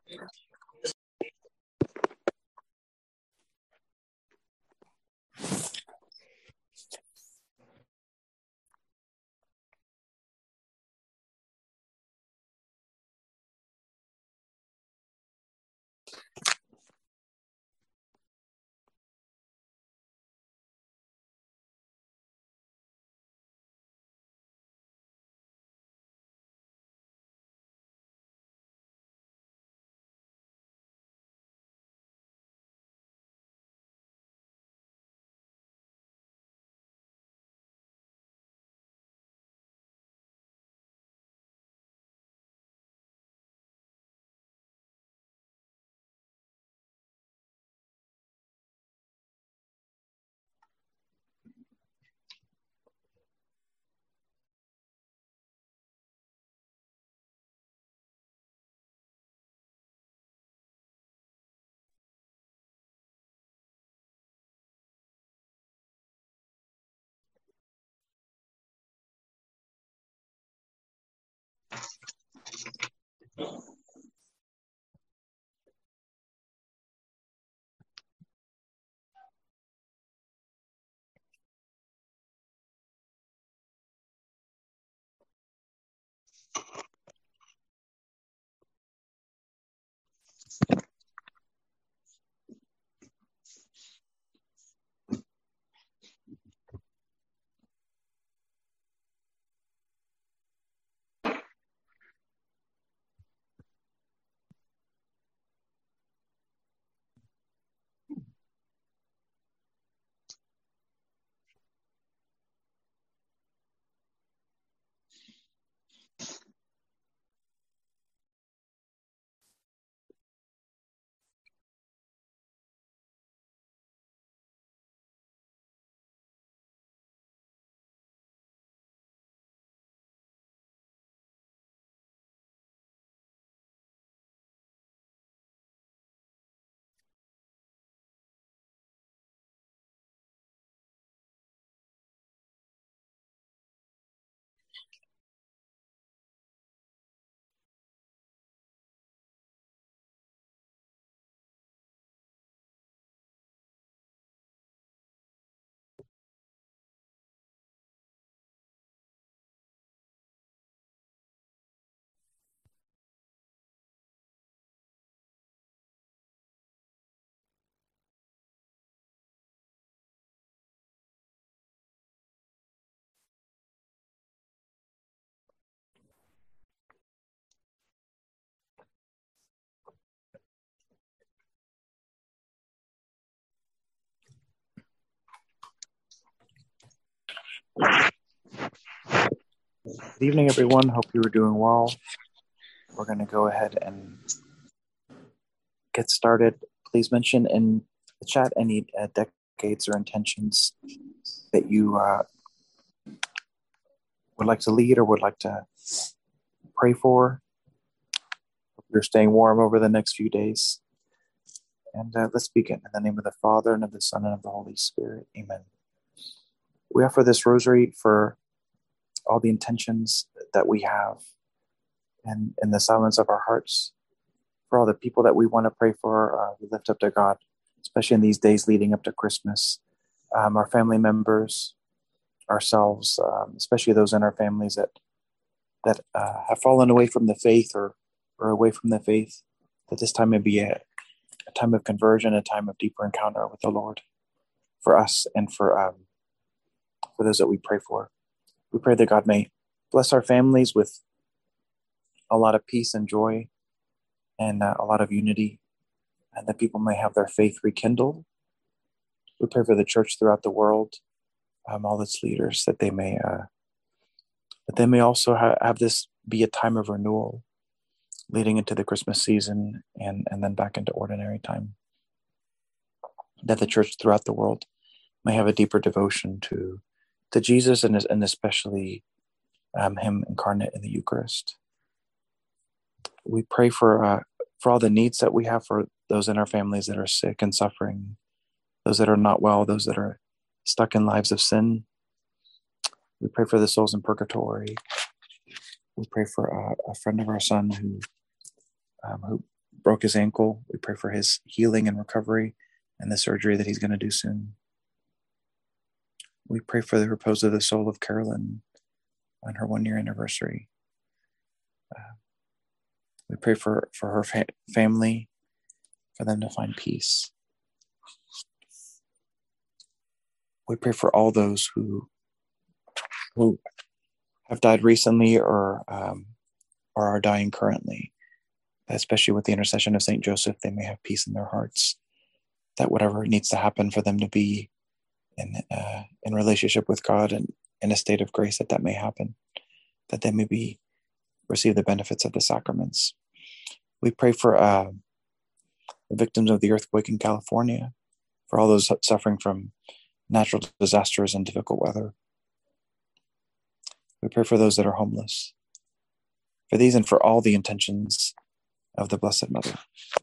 Good evening, everyone. Hope you are doing well. We're going to go ahead and get started. Please mention in the chat any decades or intentions that you would like to lead or would like to pray for. Hope you're staying warm over the next few days. And let's begin. In the name of the Father, and of the Son, and of the Holy Spirit. Amen. We offer this rosary for all the intentions that we have, and in the silence of our hearts, for all the people that we want to pray for, we lift up to God, especially in these days leading up to Christmas. Our family members, ourselves, especially those in our families that have fallen away from the faith or away from the faith, that this time may be a time of conversion, a time of deeper encounter with the Lord for us and for those that we pray for. We pray that God may bless our families with a lot of peace and joy and a lot of unity, and that people may have their faith rekindled. We pray for the church throughout the world, all its leaders, that they may also have this be a time of renewal leading into the Christmas season and then back into ordinary time. That the church throughout the world may have a deeper devotion to Jesus and especially him incarnate in the Eucharist. We pray for all the needs that we have for those in our families that are sick and suffering, those that are not well, those that are stuck in lives of sin. We pray for the souls in purgatory. We pray for a friend of our son who broke his ankle. We pray for his healing and recovery and the surgery that he's going to do soon. We pray for the repose of the soul of Carolyn on her 1-year anniversary. We pray for her family, for them to find peace. We pray for all those who have died recently or are dying currently, especially with the intercession of Saint Joseph. They may have peace in their hearts, that whatever needs to happen for them to be in relationship with God and in a state of grace, that may happen, that they may receive the benefits of the sacraments. We pray for the victims of the earthquake in California, for all those suffering from natural disasters and difficult weather. We pray for those that are homeless, for these and for all the intentions of the Blessed Mother.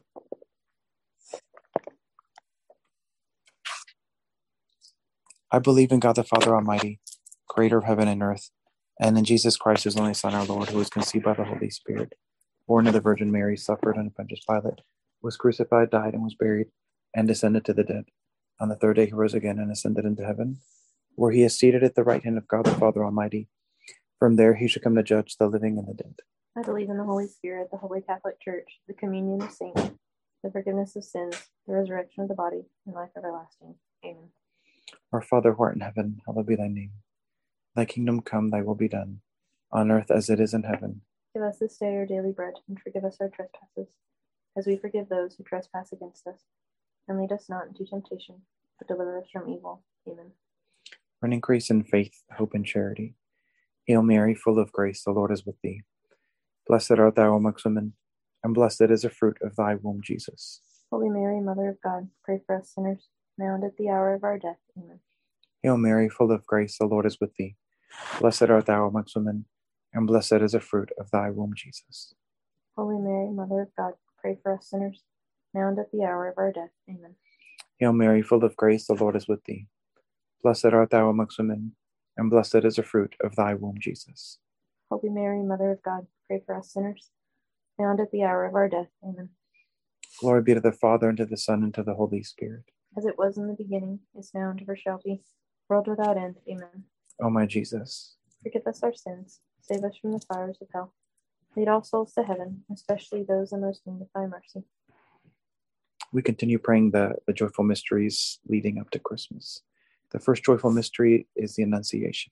I believe in God the Father Almighty, creator of heaven and earth, and in Jesus Christ, his only Son, our Lord, who was conceived by the Holy Spirit, born of the Virgin Mary, suffered under Pontius Pilate, was crucified, died, and was buried, and descended to the dead. On the third day he rose again and ascended into heaven, where he is seated at the right hand of God the Father Almighty. From there he shall come to judge the living and the dead. I believe in the Holy Spirit, the Holy Catholic Church, the communion of saints, the forgiveness of sins, the resurrection of the body, and life everlasting. Amen. Our Father who art in heaven, hallowed be thy name. Thy kingdom come, thy will be done, on earth as it is in heaven. Give us this day our daily bread, and forgive us our trespasses, as we forgive those who trespass against us. And lead us not into temptation, but deliver us from evil. Amen. For an increase in faith, hope, and charity. Hail Mary, full of grace, the Lord is with thee. Blessed art thou amongst women, and blessed is the fruit of thy womb, Jesus. Holy Mary, Mother of God, pray for us sinners, now and at the hour of our death. Amen. Hail Mary, full of grace, the Lord is with thee. Blessed art thou amongst women, and blessed is the fruit of thy womb, Jesus. Holy Mary, Mother of God, pray for us sinners, now and at the hour of our death. Amen. Hail Mary, full of grace, the Lord is with thee. Blessed art thou amongst women, and blessed is the fruit of thy womb, Jesus. Holy Mary, Mother of God, pray for us sinners, now and at the hour of our death. Amen. Glory be to the Father, and to the Son, and to the Holy Spirit. As it was in the beginning, is now, and ever shall be, world without end. Amen. O my Jesus, forgive us our sins, save us from the fires of hell. Lead all souls to heaven, especially those in most need of thy mercy. we continue praying the joyful mysteries leading up to Christmas. The first joyful mystery is the Annunciation.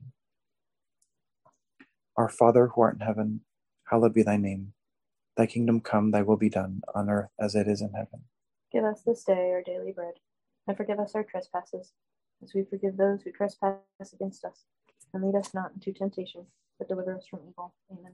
Our Father who art in heaven, hallowed be thy name. Thy kingdom come, thy will be done, on earth as it is in heaven. Give us this day our daily bread, and forgive us our trespasses, as we forgive those who trespass against us. And lead us not into temptation, but deliver us from evil. Amen.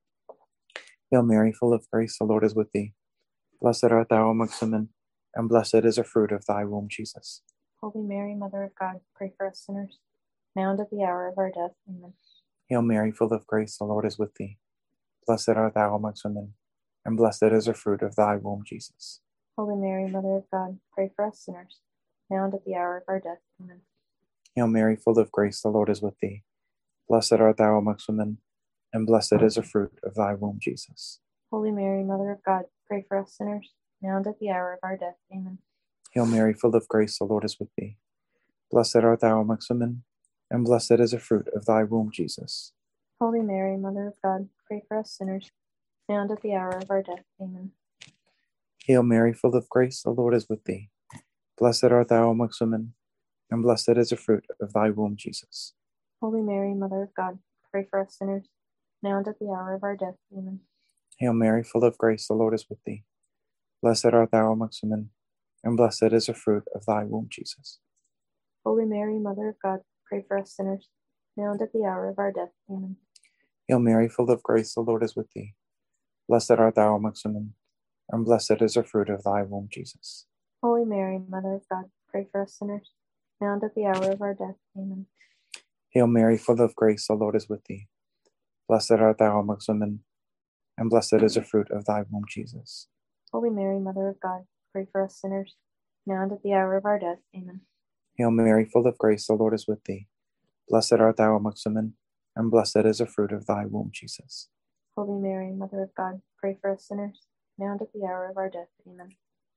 Hail Mary, full of grace, the Lord is with thee. Blessed art thou amongst women, and blessed is the fruit of thy womb, Jesus. Holy Mary, Mother of God, pray for us sinners, now and at the hour of our death. Amen. Hail Mary, full of grace, the Lord is with thee. Blessed art thou amongst women, and blessed is the fruit of thy womb, Jesus. Holy Mary, Mother of God, pray for us sinners, now and at the hour of our death. Amen. Hail Mary, full of grace, the Lord is with thee. Blessed art thou amongst women, and blessed is the fruit of thy womb, Jesus. Holy Mary, Mother of God, pray for us sinners, now and at the hour of our death. Amen. Hail Mary, full of grace, the Lord is with thee. Blessed art thou amongst women, and blessed is the fruit of thy womb, Jesus. Holy Mary, Mother of God, pray for us sinners, now and at the hour of our death. Amen. Hail Mary, full of grace, the Lord is with thee. Blessed art thou amongst women, and blessed is the fruit of thy womb, Jesus. Holy Mary, Mother of God, pray for us sinners, now and at the hour of our death. Amen. Hail Mary, full of grace, the Lord is with thee. Blessed art thou amongst women, and blessed is the fruit of thy womb, Jesus. Holy Mary, Mother of God, pray for us sinners, now and at the hour of our death. Amen. Hail Mary, full of grace, the Lord is with thee. Blessed art thou amongst women, and blessed is the fruit of thy womb, Jesus. Holy Mary, Mother of God, pray for us sinners, now and at the hour of our death. Amen. Hail Mary, full of grace, the Lord is with thee. Blessed art thou amongst women, and blessed is the fruit of thy womb, Jesus. Holy Mary, Mother of God, pray for us sinners, now and at the hour of our death. Amen. Hail Mary, full of grace, the Lord is with thee. Blessed art thou amongst women, and blessed is the fruit of thy womb, Jesus. Holy Mary, Mother of God, pray for us sinners, now and at the hour of our death. Amen.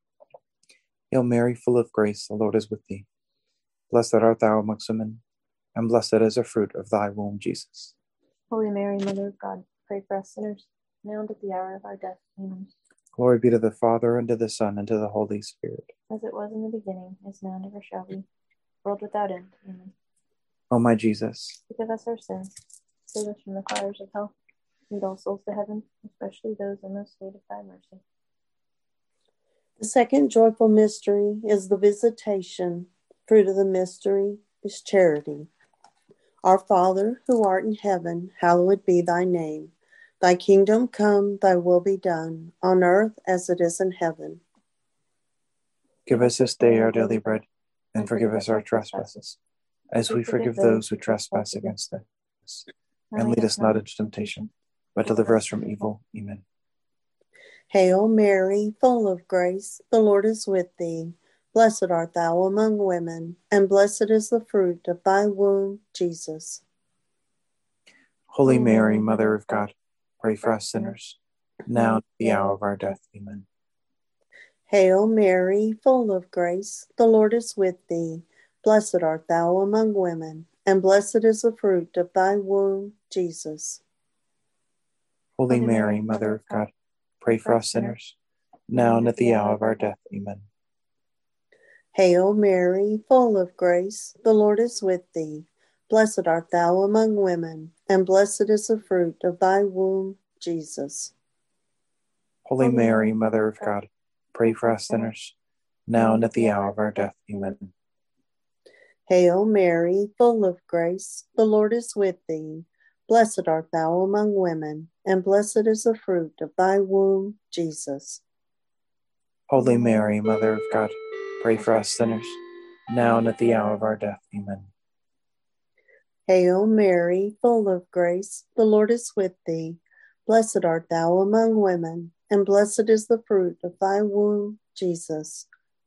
Hail Mary, full of grace, the Lord is with thee. Blessed art thou amongst women, and blessed is the fruit of thy womb, Jesus. Holy Mary, Mother of God, pray for us sinners, now and at the hour of our death. Amen. Glory be to the Father, and to the Son, and to the Holy Spirit. As it was in the beginning, is now, and ever shall be, world without end. Amen. O my Jesus, forgive us our sins, save us from the fires of hell, lead all souls to heaven, especially those in most need of thy mercy. The second joyful mystery is the Visitation. Fruit of the mystery is charity. Our Father, who art in heaven, hallowed be thy name. Thy kingdom come, thy will be done, on earth as it is in heaven. give us this day our daily bread, and forgive us our trespasses, as we forgive those who trespass against us. And lead us not into temptation, but deliver us from evil. Amen. Hail Mary, full of grace, the Lord is with thee. Blessed art thou among women, and blessed is the fruit of thy womb, Jesus. Holy Mary, Mother of God, pray for us sinners, now and at the hour of our death. Amen. Hail Mary, full of grace, the Lord is with thee. Blessed art thou among women, and blessed is the fruit of thy womb, Jesus. Holy Mary, Mother of God, pray for us sinners, now and at the hour of our death. Amen. Hail Mary, full of grace, the Lord is with thee. Blessed art thou among women, and blessed is the fruit of thy womb, Jesus. Holy Mary, Mother of God, pray for us sinners, now and at the hour of our death. Amen. Hail Mary, full of grace, the Lord is with thee. Blessed art thou among women, and blessed is the fruit of thy womb, Jesus. Holy Mary, Mother of God, pray for us sinners, now and at the hour of our death. Amen. Hail Mary, full of grace, the Lord is with thee. Blessed art thou among women, and blessed is the fruit of thy womb, Jesus.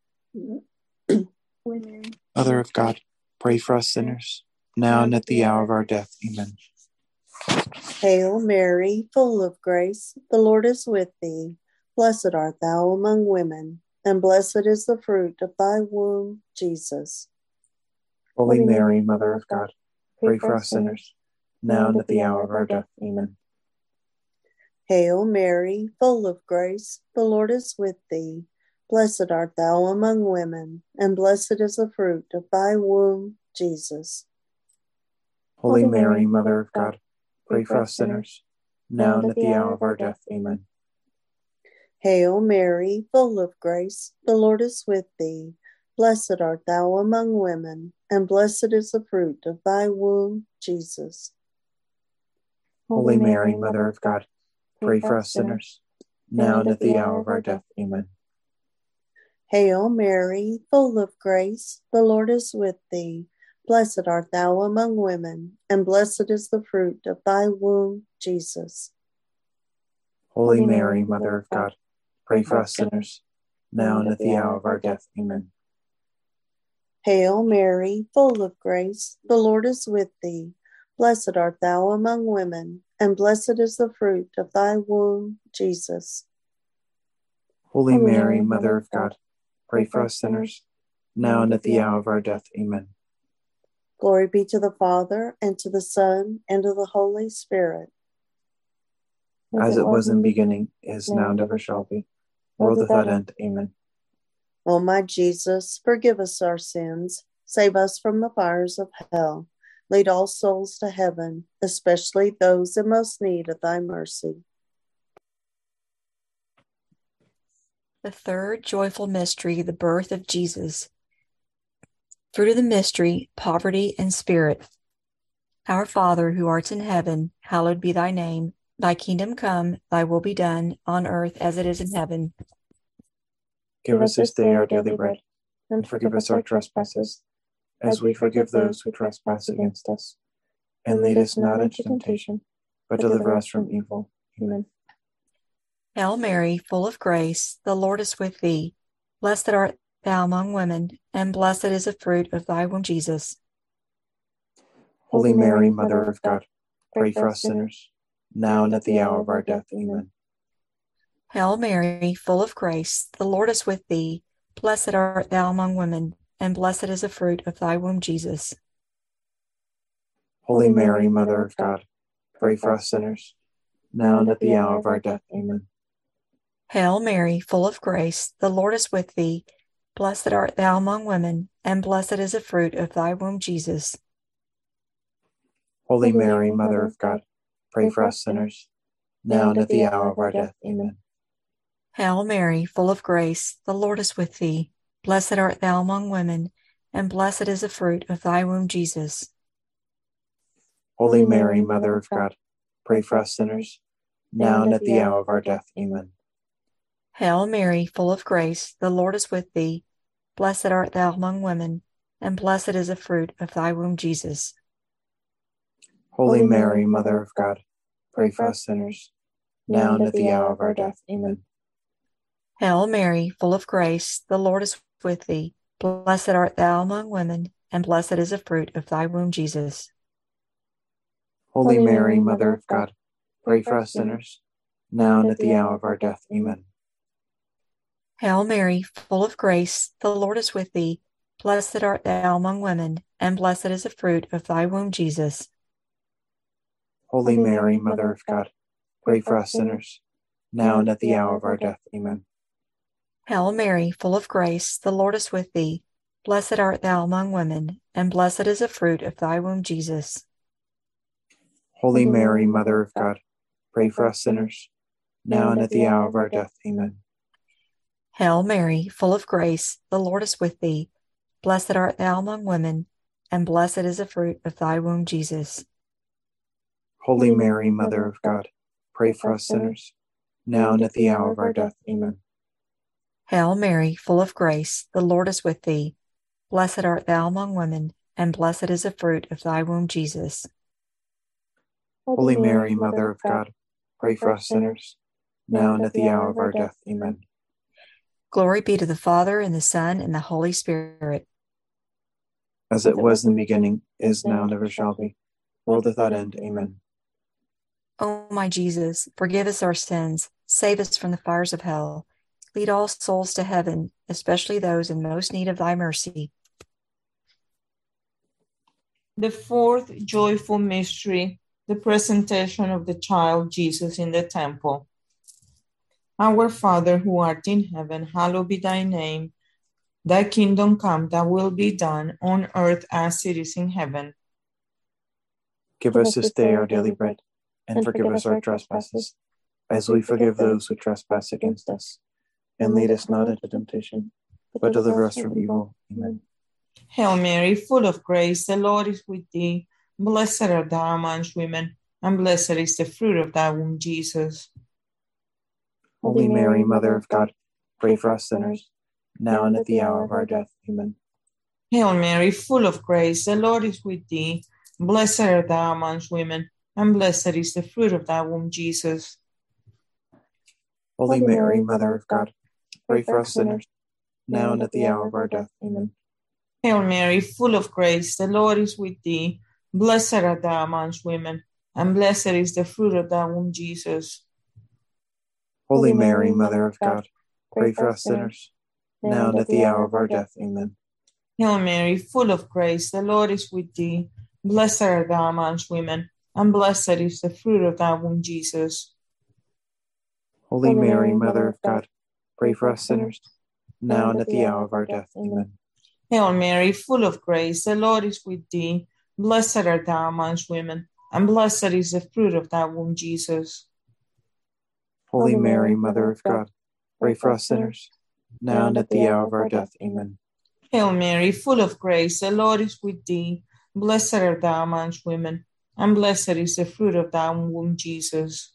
Mother of God, pray for us sinners, now and at the hour of our death. Amen. Hail Mary, full of grace, the Lord is with thee. Blessed art thou among women, and blessed is the fruit of thy womb, Jesus. Holy Mary, Mother of God, pray for us sinners, now and at the hour of our death. Amen. Hail Mary, full of grace, the Lord is with thee. Blessed art thou among women, and blessed is the fruit of thy womb, Jesus. Holy Mary, Mother of God, pray for us sinners, now and at the hour of our death. Amen. Hail Mary, full of grace, the Lord is with thee. Blessed art thou among women, and blessed is the fruit of thy womb, Jesus. Holy Mary, Mother of God, pray for us sinners, now and at the hour of our death. Amen. Hail Mary, full of grace, the Lord is with thee. Blessed art thou among women, and blessed is the fruit of thy womb, Jesus. Holy Mary, Mother of God, pray for us sinners, now and at the hour of our death. Amen. Hail Mary, full of grace, the Lord is with thee. Blessed art thou among women, and blessed is the fruit of thy womb, Jesus. Holy Mary, Mother of God, pray for us sinners, now and at the hour of our death. Amen. Glory be to the Father, and to the Son, and to the Holy Spirit. As it was in the beginning, is now, and ever shall be, world without end. Amen. O my Jesus, forgive us our sins, save us from the fires of hell. Lead all souls to heaven, especially those in most need of thy mercy. The third joyful mystery, the birth of Jesus. Fruit of the mystery, poverty and spirit. Our Father, who art in heaven, hallowed be thy name. Thy kingdom come, thy will be done, on earth as it is in heaven. Give us this day our daily bread, and forgive us our trespasses, as we forgive those who trespass against us. And lead us not into temptation, but deliver us from evil. Amen. Hail Mary, full of grace, the Lord is with thee. Blessed art thou among women, and blessed is the fruit of thy womb, Jesus. Holy Mary, Mother of God, pray for us sinners, now and at the hour of our death. Amen. Hail Mary, full of grace, the Lord is with thee. Blessed art thou among women, and blessed is the fruit of thy womb, Jesus. Holy Mary, Mother of God, pray for us sinners, now and at the hour of our death. Amen. Hail Mary, full of grace, the Lord is with thee. Blessed art thou among women, and blessed is the fruit of thy womb, Jesus. Holy Mary, Mother of God, pray for us sinners, now and at the hour of our death. Amen. Hail Mary, full of grace, the Lord is with thee. Blessed art thou among women, and blessed is the fruit of thy womb, Jesus. Holy Mary, Mother of God, pray for us sinners, now and at the hour of our death. Amen. Hail Mary, full of grace, the Lord is with thee. Blessed art thou among women, and blessed is the fruit of thy womb, Jesus. Holy Mary, Mother of God, pray for us sinners, now and at the hour of our death. Amen. Hail Mary, full of grace, the Lord is with thee. Blessed art thou among women, and blessed is the fruit of thy womb, Jesus. Holy Mary, Mother of God, pray for us sinners, now and at the hour of our death. Amen. Hail Mary, full of grace, the Lord is with thee. Blessed art thou among women, and blessed is the fruit of thy womb, Jesus. Holy Mary, Mother of God, pray for us sinners, now and at the hour of our death. Amen. Hail Mary, full of grace, the Lord is with thee. Blessed art thou among women, and blessed is the fruit of thy womb, Jesus. Holy Mary, Mother of God, pray for us sinners, now and at the hour of our death. Amen. Hail Mary, full of grace, the Lord is with thee. Blessed art thou among women, and blessed is the fruit of thy womb, Jesus. Holy Mary, Mother of God, pray for us sinners, now and at the hour of our death. Amen. Hail Mary, full of grace, the Lord is with thee. Blessed art thou among women, and blessed is the fruit of thy womb, Jesus. Holy Mary, Mother of God, pray for us sinners, now and at the hour of our death. Amen. Glory be to the Father, and the Son, and the Holy Spirit. As it was in the beginning, is now, and ever shall be, world without end. Amen. O my Jesus, forgive us our sins, save us from the fires of hell. Lead all souls to heaven, especially those in most need of thy mercy. The fourth joyful mystery, the presentation of the child Jesus in the temple. Our Father, who art in heaven, hallowed be thy name. Thy kingdom come, thy will be done on earth as it is in heaven. Give us this day our daily bread, and forgive us our trespasses, as we forgive those who trespass against us. And lead us not into temptation, but deliver us from evil. Amen. Hail Mary, full of grace, the Lord is with thee. Blessed art thou amongst women, and blessed is the fruit of thy womb, Jesus. Holy Mary, Mother of God, pray for us sinners, now and at the hour of our death. Amen. Hail Mary, full of grace, the Lord is with thee. Blessed art thou amongst women, and blessed is the fruit of thy womb, Jesus. Holy Mary, Mother of God, pray for us sinners, now and at the hour of our death. Amen. Hail Mary, full of grace, the Lord is with thee. Blessed art thou amongst women, and blessed is the fruit of thy womb, Jesus. Holy Mary, Mother of God, pray for us sinners, now and at the hour of our death. Amen. Hail Mary, full of grace, the Lord is with thee. Blessed art thou amongst women, and blessed is the fruit of thy womb, Jesus. Holy Mary, Mother of God, pray for us sinners, now and at the hour of our death. Amen. Hail Mary, full of grace, the Lord is with thee. Blessed art thou amongst women, and blessed is the fruit of thy womb, Jesus. Holy Mary, Mother of God, pray for us sinners, now and at the hour of our death. Amen. Hail Mary, full of grace, the Lord is with thee. Blessed art thou amongst women, and blessed is the fruit of thy womb, Jesus.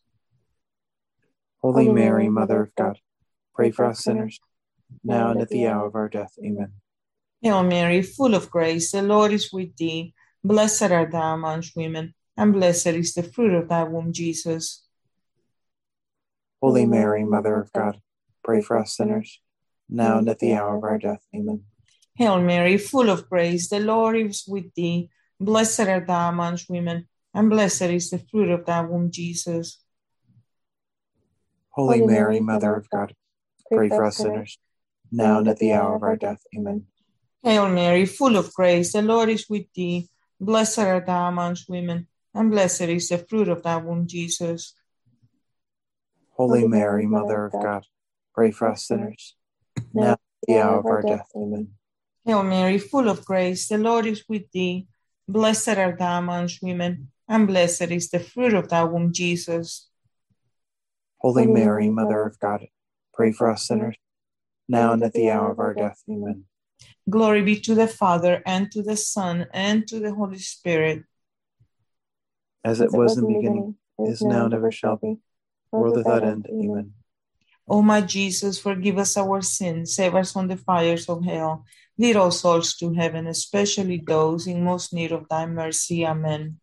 Holy Mary, Mother of God, pray for us sinners, now and at the hour of our death. Amen. Hail Mary, full of grace, the Lord is with thee. Blessed art thou amongst women, and blessed is the fruit of thy womb, Jesus. Holy Mary, Mother of God, pray for us sinners, now and at the hour of our death. Amen. Hail Mary, full of grace, the Lord is with thee. Blessed art thou amongst women, and blessed is the fruit of thy womb, Jesus. Holy Mary, Mother of God, pray for us sinners, now and at the hour of our death. Amen. Hail Mary, full of grace, the Lord is with thee. Blessed art thou amongst women, and blessed is the fruit of thy womb, Jesus. Holy Mary, Mother of God, pray for us sinners, now and at the hour of our death. Amen. Hail Mary, full of grace, the Lord is with thee. Blessed art thou amongst women, and blessed is the fruit of thy womb, Jesus. Holy Mary, Mother of God, pray for us sinners, now and at the hour of our death. Amen. Glory be to the Father, and to the Son, and to the Holy Spirit. As it was in the beginning, is now, and ever shall be, world without end. Amen. O my Jesus, forgive us our sins, save us from the fires of hell. Lead all souls to heaven, especially those in most need of thy mercy. Amen.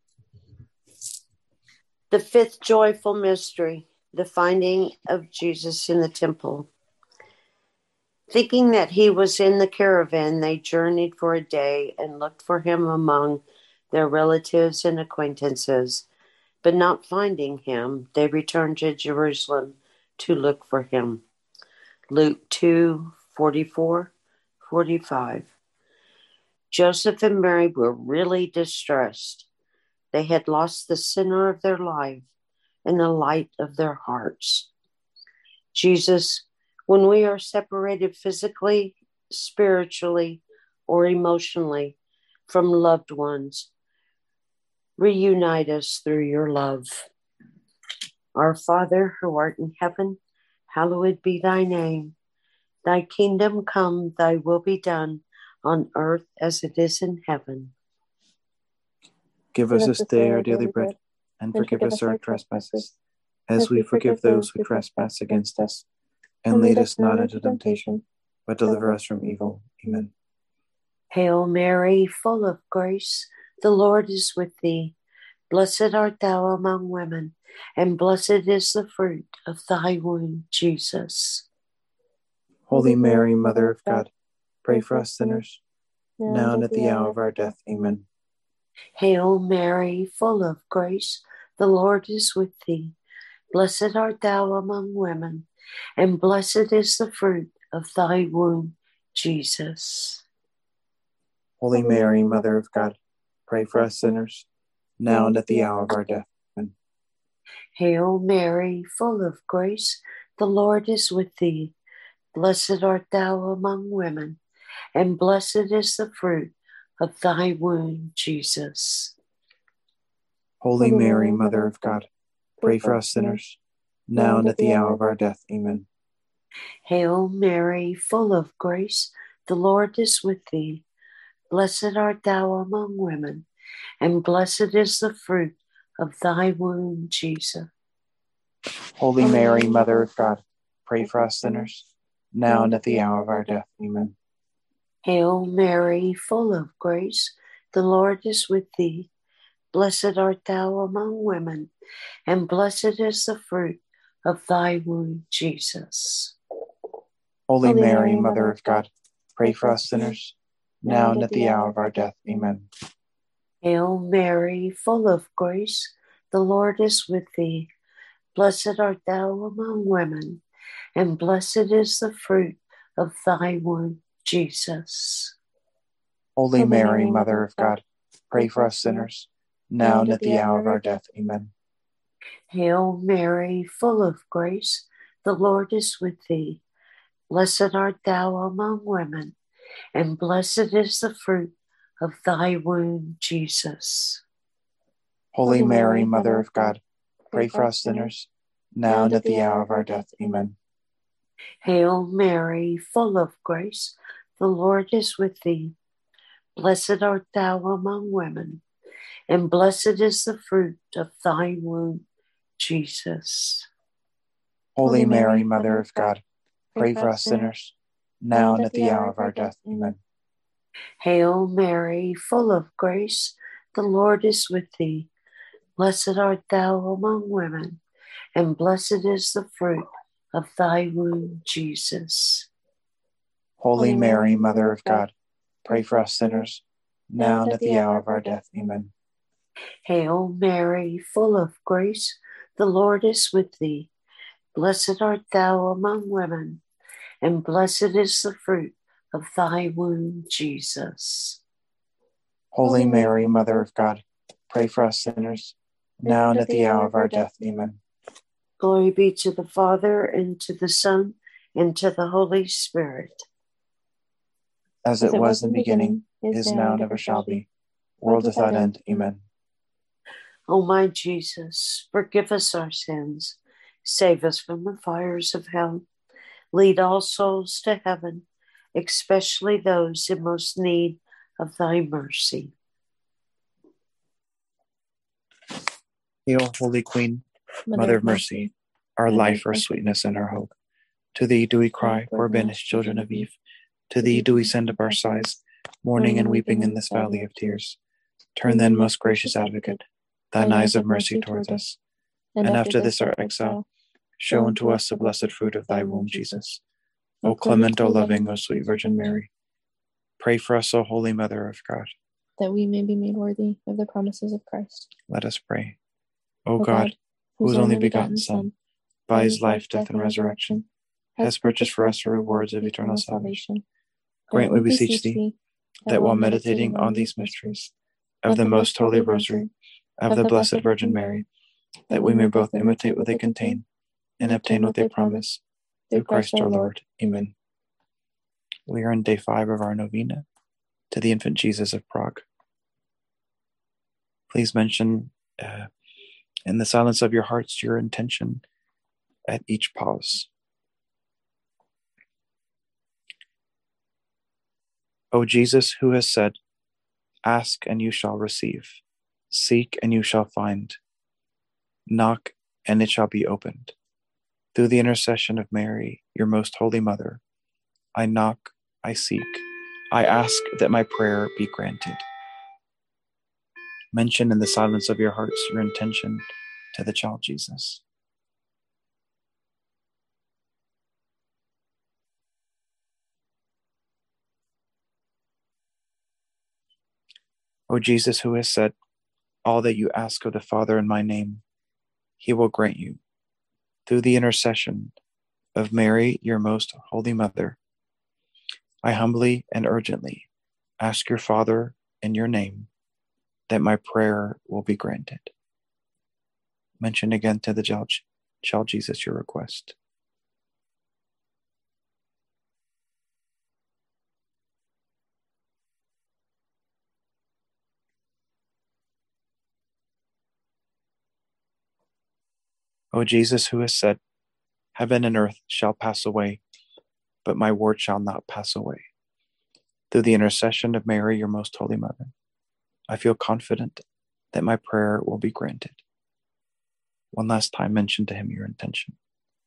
The fifth joyful mystery, the finding of Jesus in the temple. Thinking that he was in the caravan, they journeyed for a day and looked for him among their relatives and acquaintances. But not finding him, they returned to Jerusalem to look for him. Luke 2:44-45. Joseph and Mary were really distressed. They had lost the center of their life and the light of their hearts. Jesus, when we are separated physically, spiritually, or emotionally from loved ones, reunite us through your love. Our Father, who art in heaven, hallowed be thy name. Thy kingdom come, thy will be done on earth as it is in heaven. Give us this day our daily bread, and forgive us our trespasses, as we forgive those who trespass against us. And lead us not into temptation, but deliver us from evil. Amen. Hail Mary, full of grace, the Lord is with thee. Blessed art thou among women, and blessed is the fruit of thy womb, Jesus. Holy Mary, Mother of God, pray for us sinners, now and at the hour of our death. Amen. Hail Mary, full of grace, the Lord is with thee. Blessed art thou among women, and blessed is the fruit of thy womb, Jesus. Holy Mary, Mother of God, pray for us sinners, now and at the hour of our death. Amen. Hail Mary, full of grace, the Lord is with thee. Blessed art thou among women, and blessed is the fruit of thy womb, Jesus. Holy Mary, Mother of God, pray for us sinners, now and at the hour of our death. Amen. Hail Mary, full of grace, the Lord is with thee. Blessed art thou among women, and blessed is the fruit of thy womb, Jesus. Holy Mary, Mother of God, pray for us sinners, now and at the hour of our death. Amen. Hail Mary, full of grace, the Lord is with thee. Blessed art thou among women, and blessed is the fruit of thy womb, Jesus. Holy Mary, Mother of God, pray for us sinners, now and at the hour of our death. Amen. Hail Mary, full of grace, the Lord is with thee. Blessed art thou among women, and blessed is the fruit of thy womb, Jesus. Holy Mary, Mother of God, pray for us sinners, now and at the hour of our death. Amen. Hail Mary, full of grace, the Lord is with thee. Blessed art thou among women, and blessed is the fruit of thy womb, Jesus. Holy Mary, Mother of God, pray for us sinners, now and at the hour of our death. Amen. Hail Mary, full of grace, the Lord is with thee. Blessed art thou among women, and blessed is the fruit of thy womb, Jesus. Holy Mary, Mother of God, pray for us sinners, now and at the hour of our death. Amen. Hail Mary, full of grace, the Lord is with thee. Blessed art thou among women, and blessed is the fruit of thy womb, Jesus. Holy Mary, Mother of God, pray for us sinners, now and at the hour of our death. Amen. Hail Mary, full of grace, the Lord is with thee. Blessed art thou among women, and blessed is the fruit of thy womb, Jesus. Holy Mary, Mother of God, pray for us sinners, now and at the hour of our death. Amen. Glory be to the Father, and to the Son, and to the Holy Spirit. As it was in the beginning, is now, and ever shall be, world without end. Amen. O my Jesus, forgive us our sins, save us from the fires of hell, lead all souls to heaven, especially those in most need of thy mercy. Hail, Holy Queen, Mother of mercy, our life, our sweetness, and our hope. To thee do we cry, poor banished children of Eve. To thee do we send up our sighs, mourning and weeping in this valley of tears. Turn then, most gracious Advocate, thine eyes of mercy towards us, and after this our exile, show unto us the blessed fruit of thy womb, Jesus. O clement, O loving, O sweet Virgin Mary, pray for us, O Holy Mother of God, that we may be made worthy of the promises of Christ. Let us pray. O God, whose only begotten Son, by his life, death, and resurrection, has purchased for us the rewards of eternal salvation, grant, we beseech thee, that while meditating on these mysteries of the most holy Rosary of the Blessed Virgin Mary, that we may both imitate what they contain and obtain what they promise, through Christ our Lord. Amen. We are in day 5 of our novena to the Infant Jesus of Prague. Please mention in the silence of your hearts your intention at each pause. O Jesus, who has said, ask and you shall receive, seek and you shall find, knock and it shall be opened. Through the intercession of Mary, your most holy mother, I knock, I seek, I ask that my prayer be granted. Mention in the silence of your hearts your intention to the child Jesus. O Jesus, who has said, all that you ask of the Father in my name, he will grant you. Through the intercession of Mary, your most holy mother, I humbly and urgently ask your Father in your name that my prayer will be granted. Mention again to the child Jesus your request. O Jesus, who has said, heaven and earth shall pass away, but my word shall not pass away. Through the intercession of Mary, your most holy mother, I feel confident that my prayer will be granted. One last time, mention to him your intention.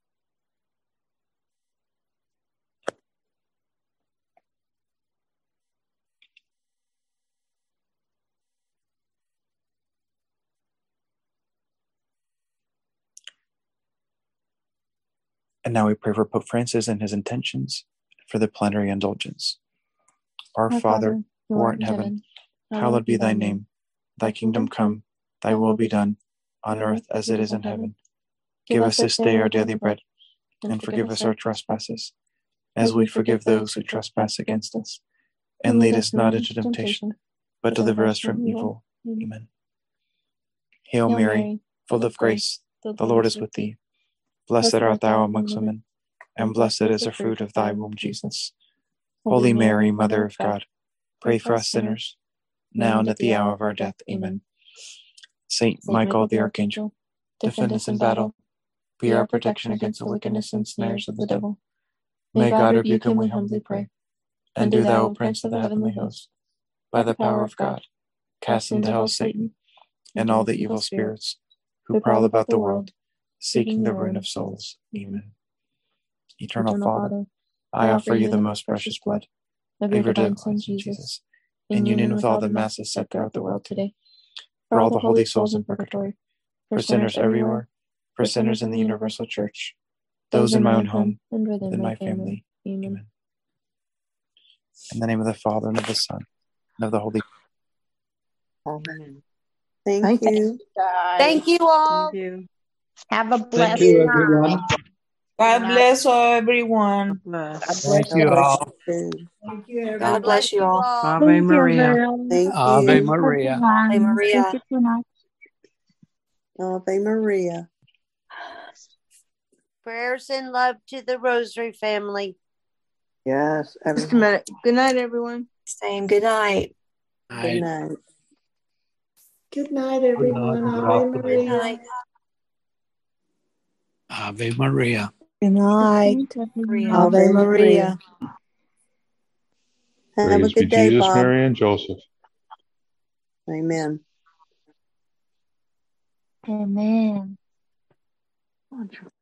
And now we pray for Pope Francis and his intentions for the plenary indulgence. Our Father, who art in heaven, hallowed be thy name. Thy kingdom come, thy will be done, on earth as it is in heaven. Give us this day our daily bread, and forgive us our trespasses, as we forgive those who trespass against us. And lead us not into temptation, but deliver us from evil. Amen. Hail Mary, full of grace, the Lord is with thee. Blessed art thou amongst women, and blessed is the fruit of thy womb, Jesus. Holy Mary, Mother of God, pray for us sinners, now and at the hour of our death. Amen. Saint Michael the Archangel, defend us in battle. Be our protection against the wickedness and snares of the devil. May God rebuke him, we humbly pray. And do thou, O Prince of the heavenly host, by the power of God, cast into hell Satan and all the evil spirits who prowl about the world, seeking the ruin of souls. Amen. Eternal Father, I offer you the most precious blood of your divine Son, Jesus, in union with all the masses set throughout the world today, for all the holy souls in purgatory, for sinners everywhere, for sinners in the universal church, those in my own home, and within my family. Amen. In the name of the Father, and of the Son, and of the Holy Spirit. Amen. Thank you. Thank you all. Thank you. Have a Thank blessed you, night. everyone. God bless everyone. Thank you all. Thank you, everyone. God bless you all. Ave Maria. Thank Ave you. Maria. Ave Maria. Ave Maria. Prayers and love to the Rosary family. Yes. Just a minute. Good night, everyone. Same. Good night. Good night. Good night, everyone. Ave Good Maria. night. Ave Maria. Good night. Maria. Ave Maria. Have Praise a be good day, Jesus, Bob. Mary, and Joseph. Amen. Amen.